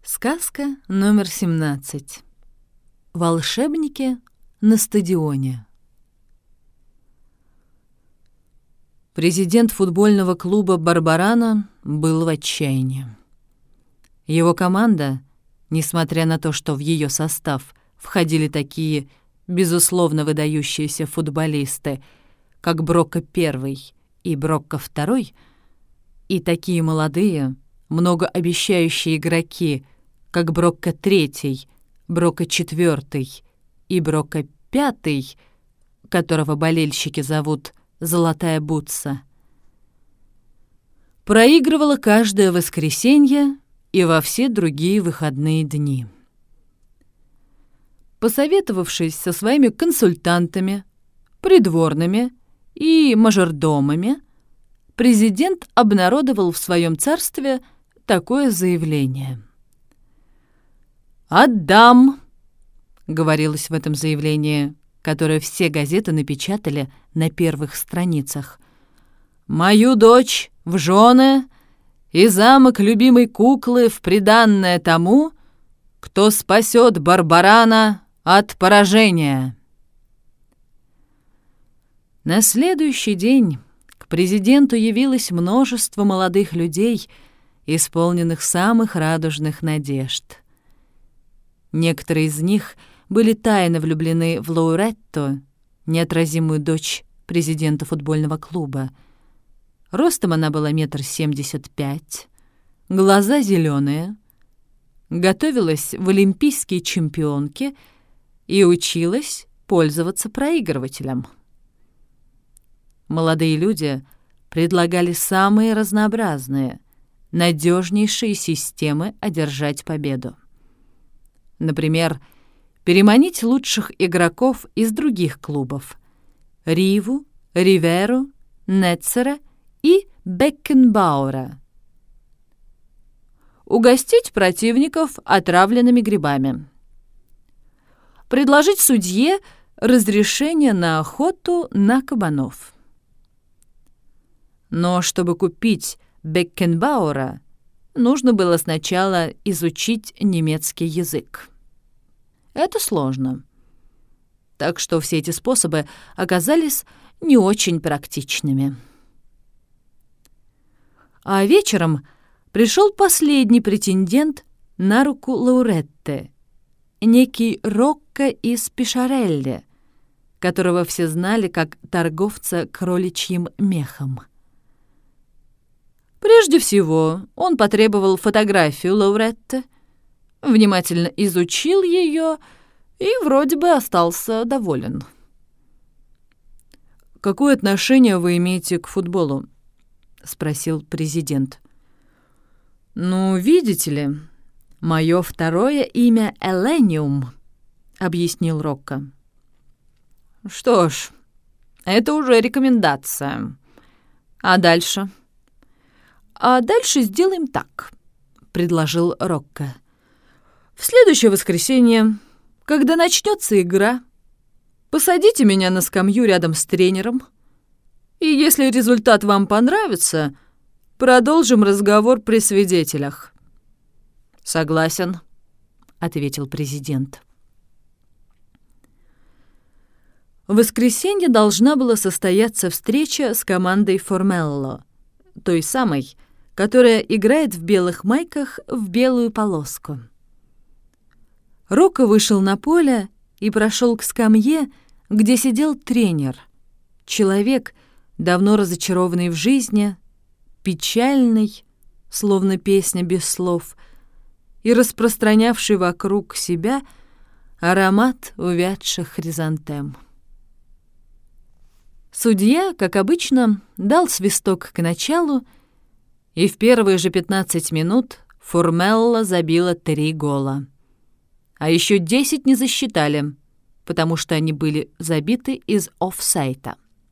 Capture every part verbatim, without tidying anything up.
Сказка номер семнадцать. Волшебники на стадионе. Президент футбольного клуба «Барбарана» был в отчаянии. Его команда, несмотря на то, что в ее состав входили такие, безусловно, выдающиеся футболисты, как Брокко Первый и Брокко Второй, и такие молодые, многообещающие игроки, как Брокко Третий, Брокко Четвертый и Брокко Пятый, которого болельщики зовут «Золотая бутса», проигрывала каждое воскресенье и во все другие выходные дни. Посоветовавшись со своими консультантами, придворными и мажордомами, президент обнародовал в своем царстве такое заявление. «Отдам», — говорилось в этом заявлении, которое все газеты напечатали на первых страницах, «мою дочь в жены и замок любимой куклы в приданное тому, кто спасет Барбарана от поражения». На следующий день к президенту явилось множество молодых людей, исполненных самых радужных надежд. Некоторые из них были тайно влюблены в Лауретту, неотразимую дочь президента футбольного клуба. Ростом она была метр семьдесят пять, глаза зеленые, готовилась в олимпийские чемпионки и училась пользоваться проигрывателем. Молодые люди предлагали самые разнообразные, надежнейшие системы одержать победу. Например, переманить лучших игроков из других клубов — Риву, Риверу, Нетцера и Беккенбауэра. Угостить противников отравленными грибами. Предложить судье разрешение на охоту на кабанов. Но чтобы купить Беккенбауэра, нужно было сначала изучить немецкий язык. Это сложно. Так что все эти способы оказались не очень практичными. А вечером пришел последний претендент на руку Лауретты, некий Рокко из Пишарелли, которого все знали как торговца кроличьим мехом. Прежде всего, он потребовал фотографию Лауретты, внимательно изучил ее и вроде бы остался доволен. «Какое отношение вы имеете к футболу?» — спросил президент. «Ну, видите ли, мое второе имя Элениум», — объяснил Рокко. «Что ж, это уже рекомендация. А дальше?» «А дальше сделаем так», — предложил Рокко. «В следующее воскресенье, когда начнется игра, посадите меня на скамью рядом с тренером, и если результат вам понравится, продолжим разговор при свидетелях». «Согласен», — ответил президент. В воскресенье должна была состояться встреча с командой Формелло, той самой, которая играет в белых майках в белую полоску. Рокко вышел на поле и прошел к скамье, где сидел тренер, человек, давно разочарованный в жизни, печальный, словно песня без слов, и распространявший вокруг себя аромат увядших хризантем. Судья, как обычно, дал свисток к началу, и в первые же пятнадцать минут Формелло забила три гола. А еще десять не засчитали, потому что они были забиты из офсайта.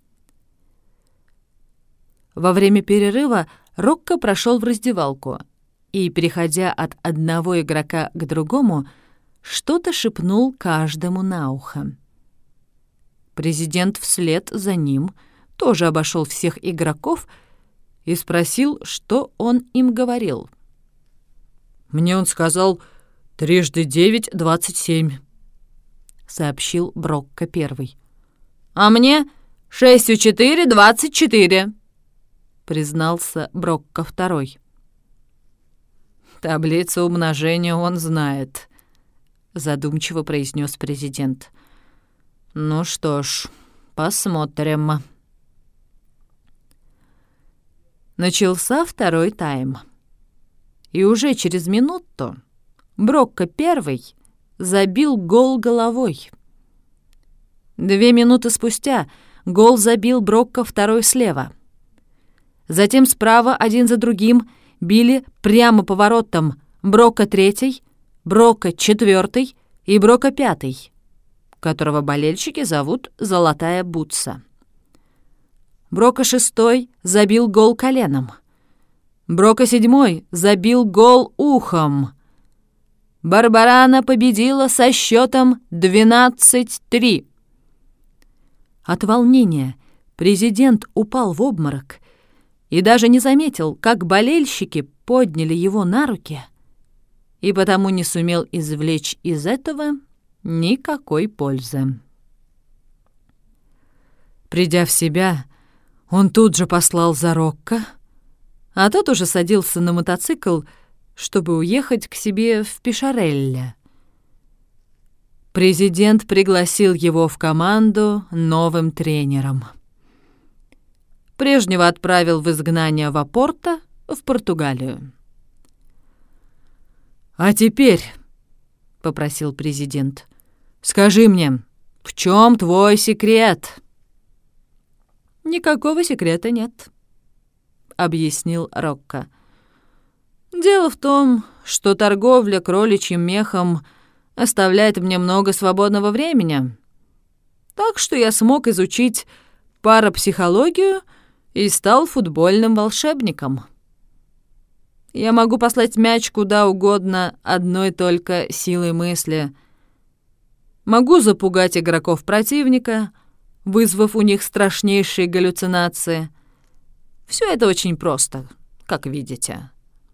Во время перерыва Рокко прошел в раздевалку и, переходя от одного игрока к другому, что-то шепнул каждому на ухо. Президент вслед за ним тоже обошел всех игроков и спросил, что он им говорил. «Мне он сказал, трижды девять — двадцать семь», — сообщил Брокко первый. «А мне шестью четыре — двадцать четыре», — признался Брокко второй. «Таблицу умножения он знает», — задумчиво произнес президент. «Ну что ж, посмотрим». Начался второй тайм. И уже через минуту Брокко первый забил гол головой. Две минуты спустя гол забил Брокко второй слева. Затем справа один за другим били прямо по воротам Брокко третий, Брокко четвертый и Брокко пятый, которого болельщики зовут «Золотая бутса». Брокко шестой забил гол коленом. Брокко седьмой забил гол ухом. Барбарана победила со счетом двенадцать три. От волнения президент упал в обморок и даже не заметил, как болельщики подняли его на руки, и потому не сумел извлечь из этого никакой пользы. Придя в себя, он тут же послал за Рокко, а тот уже садился на мотоцикл, чтобы уехать к себе в Пишарелле. Президент пригласил его в команду новым тренером. Прежнего отправил в изгнание в Опорто, в Португалию. «А теперь, — попросил президент, — скажи мне, в чем твой секрет?» «Никакого секрета нет», — объяснил Рокко. «Дело в том, что торговля кроличьим мехом оставляет мне много свободного времени, так что я смог изучить парапсихологию и стал футбольным волшебником. Я могу послать мяч куда угодно одной только силой мысли. Могу запугать игроков противника, вызвав у них страшнейшие галлюцинации. Все это очень просто, как видите».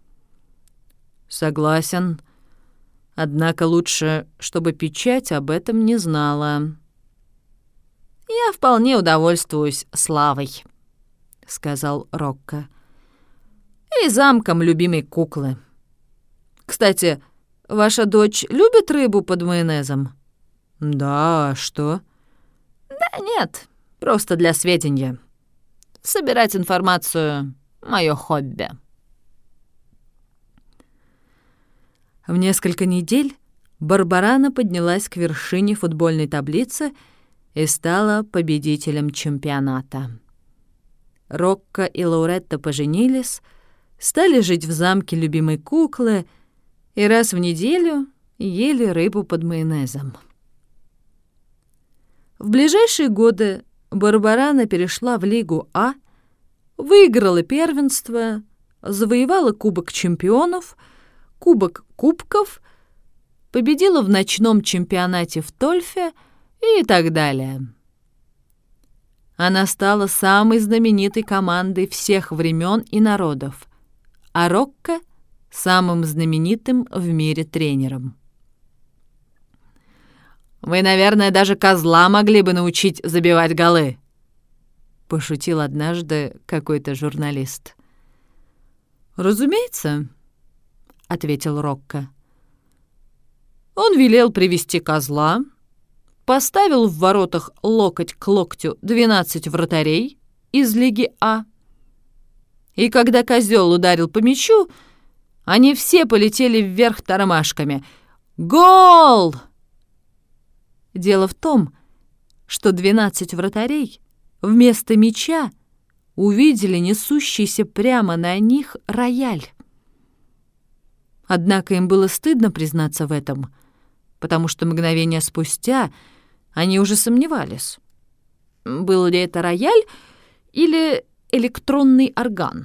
«Согласен. Однако лучше, чтобы печать об этом не знала». «Я вполне удовольствуюсь славой», — сказал Рокко, — «и замком любимой куклы. Кстати, ваша дочь любит рыбу под майонезом?» «Да, а что?» «Да нет, просто для сведения. Собирать информацию — моё хобби». В несколько недель Барбарана поднялась к вершине футбольной таблицы и стала победителем чемпионата. Рокко и Лауретта поженились, стали жить в замке любимой куклы и раз в неделю ели рыбу под майонезом. В ближайшие годы Барбарана перешла в Лигу А, выиграла первенство, завоевала Кубок чемпионов, Кубок кубков, победила в ночном чемпионате в Тольфе и так далее. Она стала самой знаменитой командой всех времен и народов, а Рокко — самым знаменитым в мире тренером. «Вы, наверное, даже козла могли бы научить забивать голы», — пошутил однажды какой-то журналист. «Разумеется», — ответил Рокко. Он велел привести козла, поставил в воротах локоть к локтю двенадцать вратарей из Лиги А, и когда козел ударил по мячу, они все полетели вверх тормашками. «Гол!» Дело в том, что двенадцать вратарей вместо мяча увидели несущийся прямо на них рояль. Однако им было стыдно признаться в этом, потому что мгновение спустя они уже сомневались, был ли это рояль или электронный орган.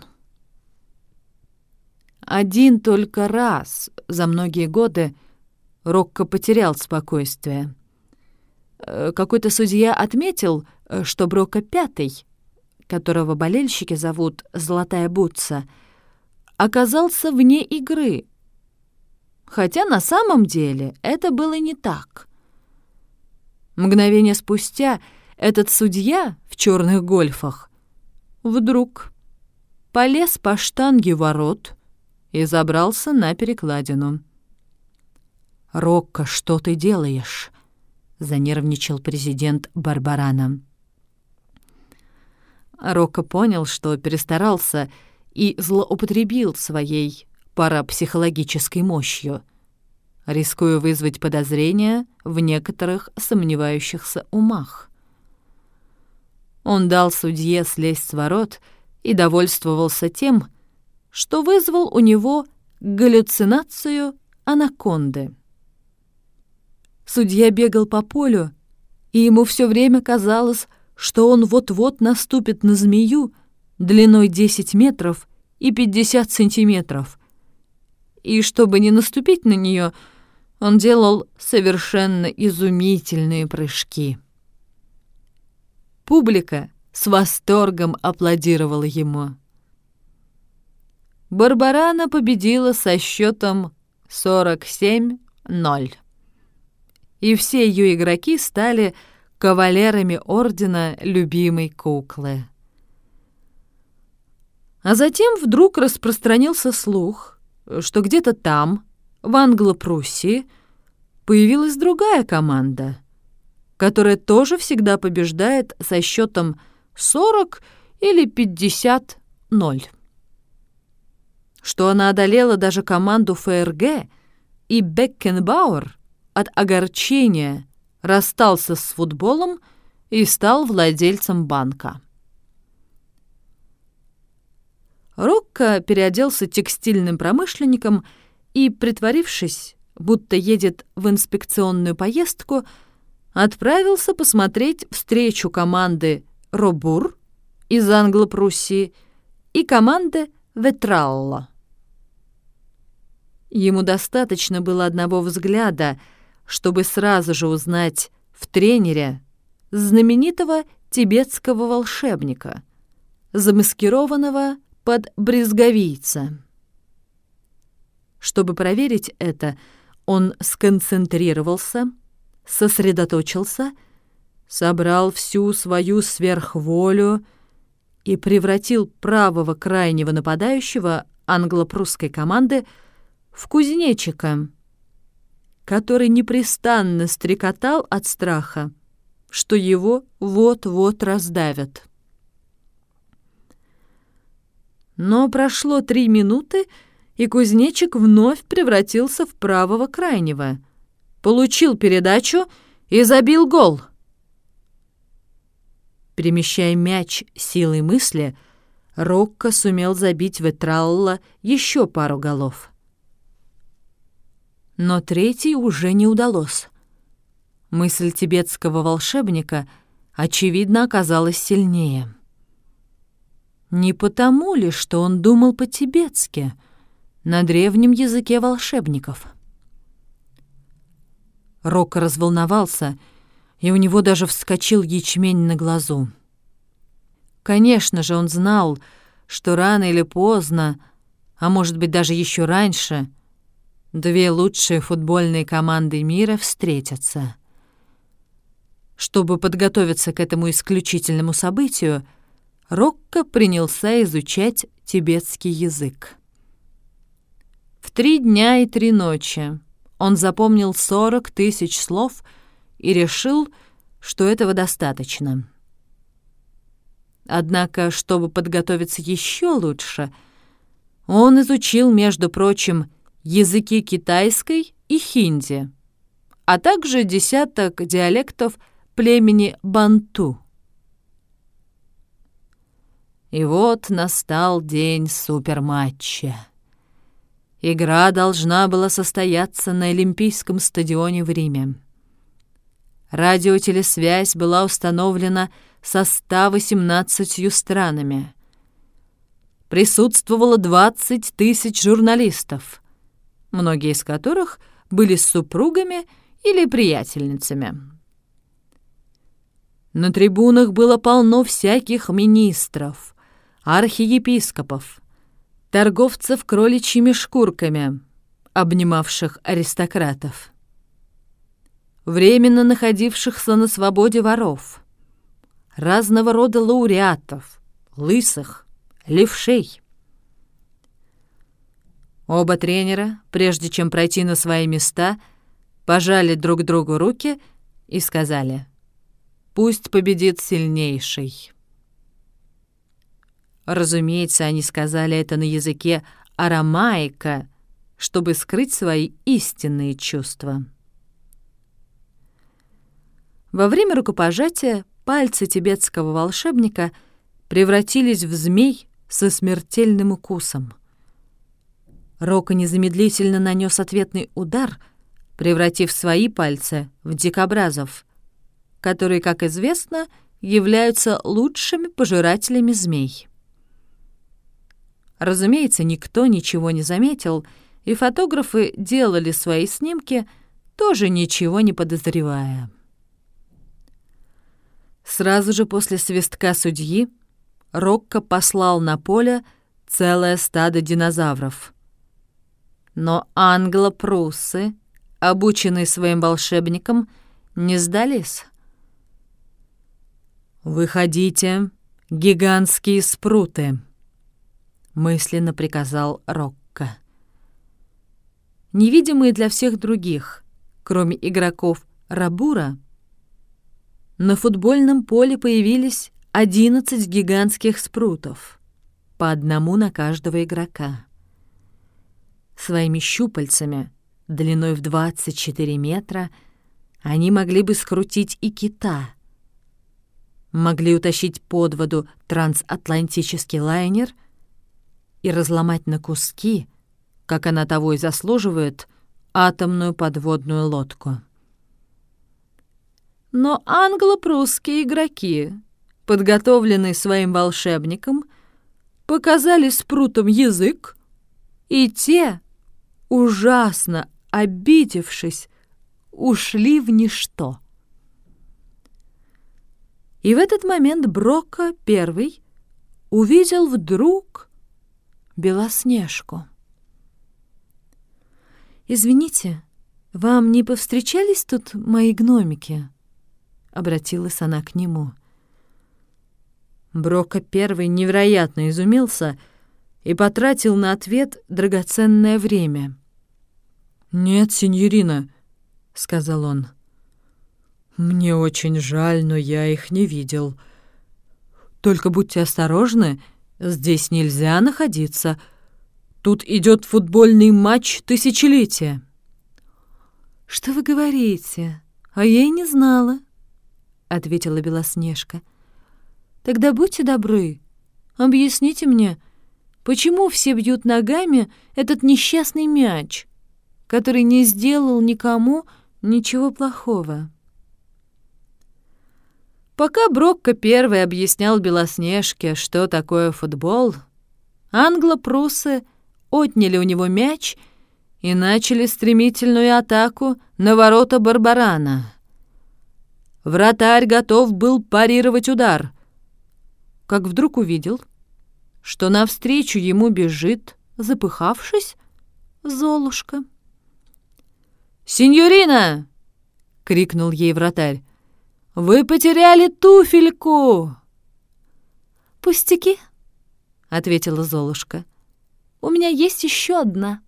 Один только раз за многие годы Рокко потерял спокойствие. Какой-то судья отметил, что Брокко пятый, которого болельщики зовут «Золотая бутса», оказался вне игры, хотя на самом деле это было не так. Мгновение спустя этот судья в черных гольфах вдруг полез по штанге ворот и забрался на перекладину. «Рокко, что ты делаешь?» — занервничал президент Барбарана. Рокко понял, что перестарался и злоупотребил своей парапсихологической мощью, рискуя вызвать подозрения в некоторых сомневающихся умах. Он дал судье слезть с ворот и довольствовался тем, что вызвал у него галлюцинацию анаконды. Судья бегал по полю, и ему все время казалось, что он вот-вот наступит на змею длиной десять метров и пятьдесят сантиметров. И чтобы не наступить на нее, он делал совершенно изумительные прыжки. Публика с восторгом аплодировала ему. Барбарана победила со счетом сорок семь ноль. И все ее игроки стали кавалерами ордена любимой куклы. А затем вдруг распространился слух, что где-то там, в Англо-Пруссии, появилась другая команда, которая тоже всегда побеждает со счетом сорок или пятьдесят ноль. Что она одолела даже команду ФРГ, и Беккенбауэр от огорчения расстался с футболом и стал владельцем банка. Рокко переоделся текстильным промышленником и, притворившись, будто едет в инспекционную поездку, отправился посмотреть встречу команды «Робур» из Англо-Пруссии и команды «Ветралла». Ему достаточно было одного взгляда, чтобы сразу же узнать в тренере знаменитого тибетского волшебника, замаскированного под брезговийца. Чтобы проверить это, он сконцентрировался, сосредоточился, собрал всю свою сверхволю и превратил правого крайнего нападающего англо-прусской команды в кузнечика, который непрестанно стрекотал от страха, что его вот-вот раздавят. Но прошло три минуты, и кузнечик вновь превратился в правого крайнего, получил передачу и забил гол. Перемещая мяч силой мысли, Рокко сумел забить Ветралла еще пару голов. Но третий уже не удалось. Мысль тибетского волшебника, очевидно, оказалась сильнее. Не потому ли, что он думал по-тибетски, на древнем языке волшебников? Рокко разволновался, и у него даже вскочил ячмень на глазу. Конечно же, он знал, что рано или поздно, а может быть даже еще раньше, две лучшие футбольные команды мира встретятся. Чтобы подготовиться к этому исключительному событию, Рокко принялся изучать тибетский язык. В три дня и три ночи он запомнил сорок тысяч слов и решил, что этого достаточно. Однако, чтобы подготовиться еще лучше, он изучил, между прочим, языки китайской и хинди, а также десяток диалектов племени банту. И вот настал день суперматча. Игра должна была состояться на Олимпийском стадионе в Риме. Радиотелесвязь была установлена со ста восемнадцатью странами. Присутствовало двадцать тысяч журналистов, многие из которых были с супругами или приятельницами. На трибунах было полно всяких министров, архиепископов, торговцев кроличьими шкурками, обнимавших аристократов, временно находившихся на свободе воров, разного рода лауреатов, лысых, левшей. Оба тренера, прежде чем пройти на свои места, пожали друг другу руки и сказали: «Пусть победит сильнейший». Разумеется, они сказали это на языке арамаика, чтобы скрыть свои истинные чувства. Во время рукопожатия пальцы тибетского волшебника превратились в змей со смертельным укусом. Рокко незамедлительно нанес ответный удар, превратив свои пальцы в дикобразов, которые, как известно, являются лучшими пожирателями змей. Разумеется, никто ничего не заметил, и фотографы делали свои снимки, тоже ничего не подозревая. Сразу же после свистка судьи Рокко послал на поле целое стадо динозавров. Но англо-пруссы, обученные своим волшебникам, не сдались. «Выходите, гигантские спруты», — мысленно приказал Рокко. Невидимые для всех других, кроме игроков Рабура, на футбольном поле появились одиннадцать гигантских спрутов, по одному на каждого игрока. Своими щупальцами, длиной в двадцать четыре метра, они могли бы скрутить и кита, могли утащить под воду трансатлантический лайнер и разломать на куски, как она того и заслуживает, атомную подводную лодку. Но англо-прусские игроки, подготовленные своим волшебником, показали спрутам язык, и те, ужасно обидевшись, ушли в ничто. И в этот момент Брокко первый увидел вдруг Белоснежку. «Извините, вам не повстречались тут мои гномики?» — обратилась она к нему. Брокко первый невероятно изумился и потратил на ответ драгоценное время. «Нет, сеньорина», — сказал он. «Мне очень жаль, но я их не видел. Только будьте осторожны, здесь нельзя находиться. Тут идет футбольный матч тысячелетия». «Что вы говорите? А я и не знала», — ответила Белоснежка. «Тогда будьте добры, объясните мне, почему все бьют ногами этот несчастный мяч, который не сделал никому ничего плохого?» Пока Брокко первый объяснял Белоснежке, что такое футбол, англо-пруссы отняли у него мяч и начали стремительную атаку на ворота Барбарана. Вратарь готов был парировать удар, как вдруг увидел, что навстречу ему бежит, запыхавшись, Золушка. «Синьорина!» — крикнул ей вратарь. «Вы потеряли туфельку!» «Пустяки», — ответила Золушка. «У меня есть еще одна».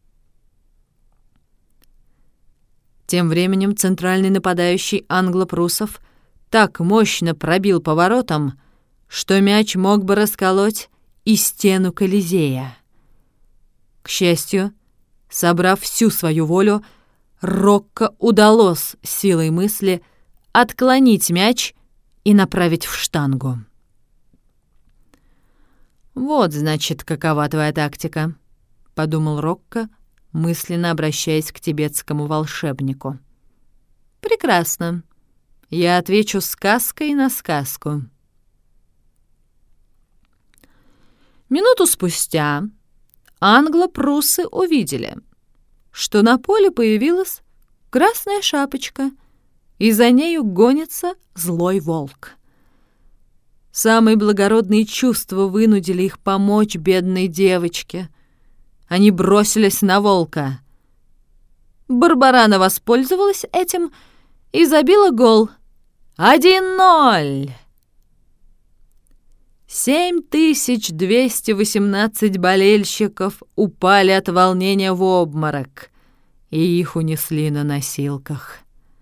Тем временем центральный нападающий англо-пруссов так мощно пробил по воротам, что мяч мог бы расколоть и стену Колизея. К счастью, собрав всю свою волю, Рокко удалось силой мысли отклонить мяч и направить в штангу. «Вот, значит, какова твоя тактика», — подумал Рокко, мысленно обращаясь к тибетскому волшебнику. «Прекрасно. Я отвечу сказкой на сказку». Минуту спустя англо-пруссы увидели, что на поле появилась красная шапочка, и за нею гонится злой волк. Самые благородные чувства вынудили их помочь бедной девочке. Они бросились на волка, Барбарана воспользовалась этим и забила гол. один ноль. семь тысяч двести восемнадцать болельщиков упали от волнения в обморок, и их унесли на носилках.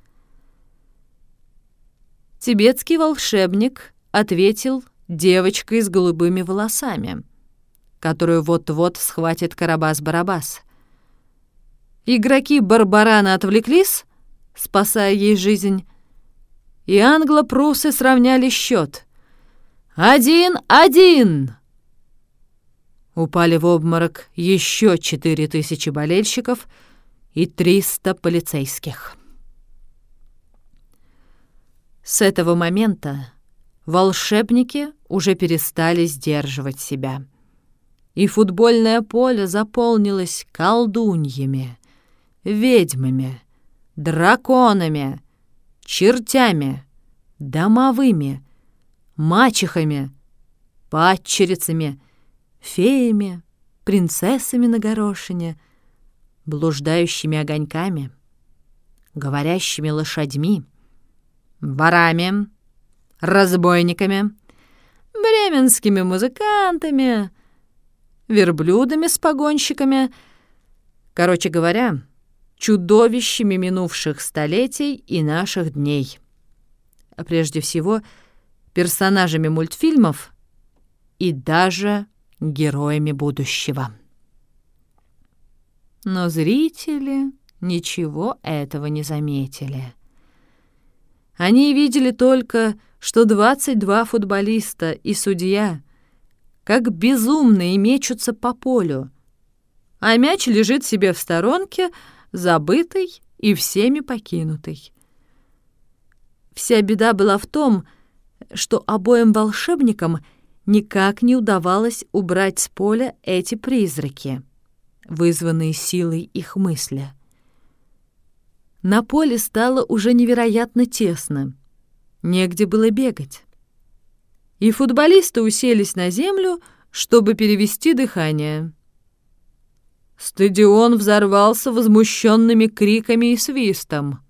Тибетский волшебник ответил девочкой с голубыми волосами, которую вот-вот схватит Карабас-Барабас. Игроки Барбарана отвлеклись, спасая ей жизнь, и англо-пруссы сравняли счет. Один-один! Упали в обморок еще четыре тысячи болельщиков и триста полицейских. С этого момента волшебники уже перестали сдерживать себя, и футбольное поле заполнилось колдуньями, ведьмами, драконами, чертями, домовыми, мачехами, падчерицами, феями, принцессами на горошине, блуждающими огоньками, говорящими лошадьми, ворами, разбойниками, бременскими музыкантами, верблюдами с погонщиками, короче говоря, чудовищами минувших столетий и наших дней. А прежде всего, персонажами мультфильмов и даже героями будущего. Но зрители ничего этого не заметили. Они видели только, что двадцать два футболиста и судья как безумные мечутся по полю, а мяч лежит себе в сторонке, забытый и всеми покинутый. Вся беда была в том, что обоим волшебникам никак не удавалось убрать с поля эти призраки, вызванные силой их мысли. На поле стало уже невероятно тесно, негде было бегать. И футболисты уселись на землю, чтобы перевести дыхание. Стадион взорвался возмущенными криками и свистом.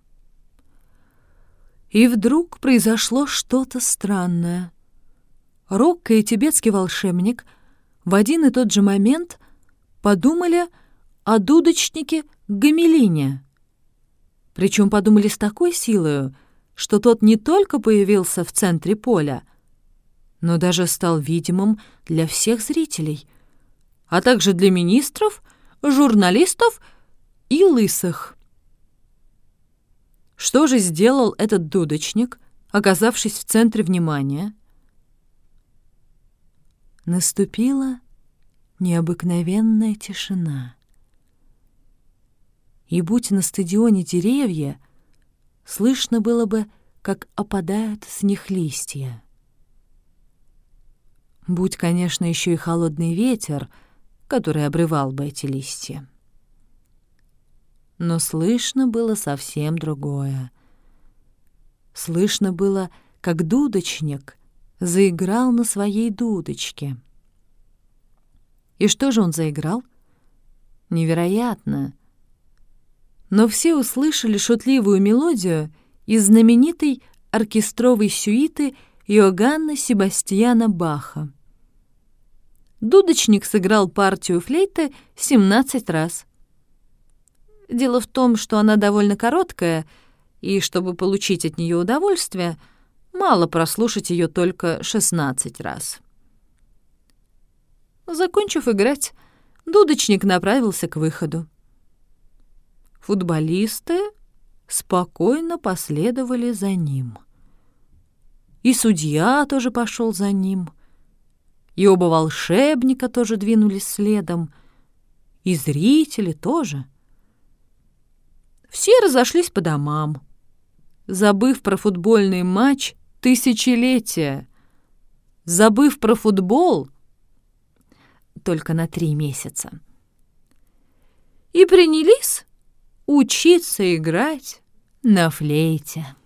И вдруг произошло что-то странное. Рокко и тибетский волшебник в один и тот же момент подумали о дудочнике Гамелине. Причем подумали с такой силой, что тот не только появился в центре поля, но даже стал видимым для всех зрителей, а также для министров, журналистов и лысых. Что же сделал этот дудочник, оказавшись в центре внимания? Наступила необыкновенная тишина. И будь на стадионе деревья, слышно было бы, как опадают с них листья. Будь, конечно, еще и холодный ветер, который обрывал бы эти листья. Но слышно было совсем другое. Слышно было, как дудочник заиграл на своей дудочке. И что же он заиграл? Невероятно! Но все услышали шутливую мелодию из знаменитой оркестровой сюиты Иоганна Себастьяна Баха. Дудочник сыграл партию флейты семнадцать раз. Дело в том, что она довольно короткая, и чтобы получить от нее удовольствие, мало прослушать ее только шестнадцать раз. Закончив играть, дудочник направился к выходу. Футболисты спокойно последовали за ним. И судья тоже пошел за ним, и оба волшебника тоже двинулись следом, и зрители тоже. Все разошлись по домам, забыв про футбольный матч тысячелетия, забыв про футбол только на три месяца. И принялись учиться играть на флейте.